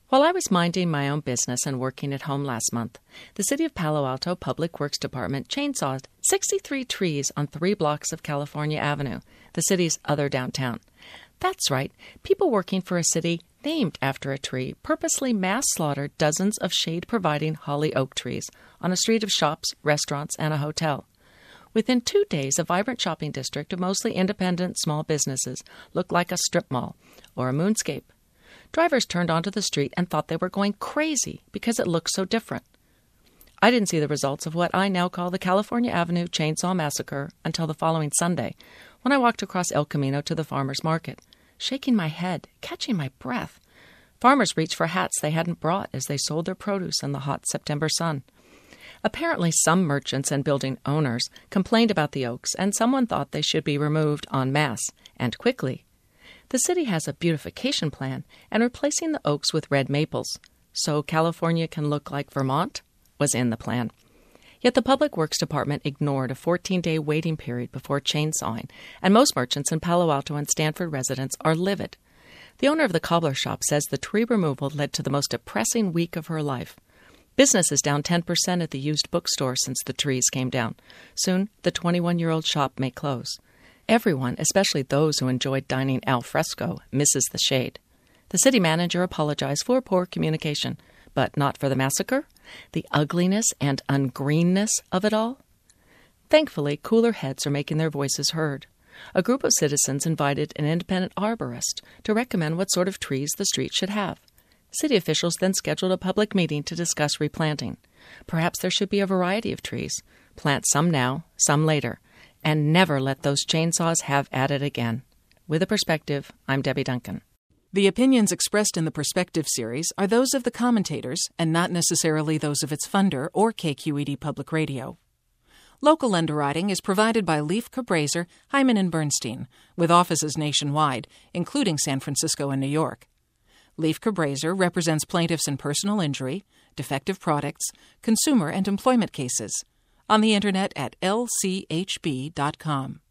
While I was minding my own business and working at home last month, the City of Palo Alto Public Works Department chainsawed 63 trees on 3 blocks of California Avenue, the city's other downtown. That's right, people working for a city named after a tree purposely mass slaughtered dozens of shade-providing holly oak trees on a street of shops, restaurants, and a hotel. Within 2 days, a vibrant shopping district of mostly independent small businesses looked like a strip mall or a moonscape. Drivers turned onto the street and thought they were going crazy because it looked so different. I didn't see the results of what I now call the California Avenue Chainsaw Massacre until the following Sunday, when I walked across El Camino to the farmers' market, shaking my head, catching my breath. Farmers reached for hats they hadn't brought as they sold their produce in the hot September sun. Apparently, some merchants and building owners complained about the oaks, and someone thought they should be removed en masse, and quickly. The city has a beautification plan and replacing the oaks with red maples, so California can look like Vermont, was in the plan. Yet the Public Works Department ignored a 14-day waiting period before chainsawing, and most merchants in Palo Alto and Stanford residents are livid. The owner of the cobbler shop says the tree removal led to the most depressing week of her life. Business is down 10% at the used bookstore since the trees came down. Soon, the 21-year-old shop may close. Everyone, especially those who enjoyed dining al fresco, misses the shade. The city manager apologized for poor communication, but not for the massacre, the ugliness and ungreenness of it all. Thankfully, cooler heads are making their voices heard. A group of citizens invited an independent arborist to recommend what sort of trees the street should have. City officials then scheduled a public meeting to discuss replanting. Perhaps there should be a variety of trees. Plant some now, some later. And never let those chainsaws have at it again. With a Perspective, I'm Debbie Duncan. The opinions expressed in the Perspective series are those of the commentators and not necessarily those of its funder or KQED Public Radio. Local underwriting is provided by Leif Cabraser, Hyman & Bernstein, with offices nationwide, including San Francisco and New York. Leif Cabraser represents plaintiffs in personal injury, defective products, consumer and employment cases. On the Internet at lchb.com.